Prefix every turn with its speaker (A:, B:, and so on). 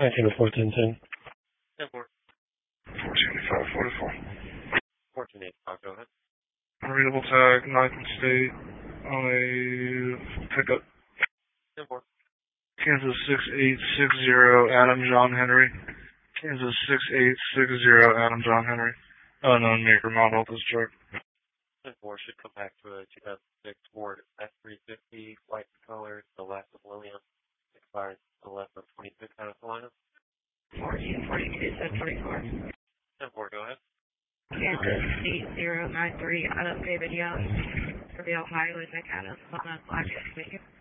A: 19 to 1410.
B: 10-4.
C: 148544.
B: 1485, go ahead.
C: Readable tag, 9th and State, on a pickup.
B: 10-4.
C: Kansas 6860, Adam John Henry. Kansas 6860, Adam John Henry. Unknown maker model of this truck.
B: 10-4 should come back to a 2006 Ford F350, white color, the last of Williams, expired 11/25 out of Carolina.
D: 1442, 744.
B: 10-4, go ahead.
D: Kansas 8093, Adam David Young, for the Ohio and Meccano, on a black speaker.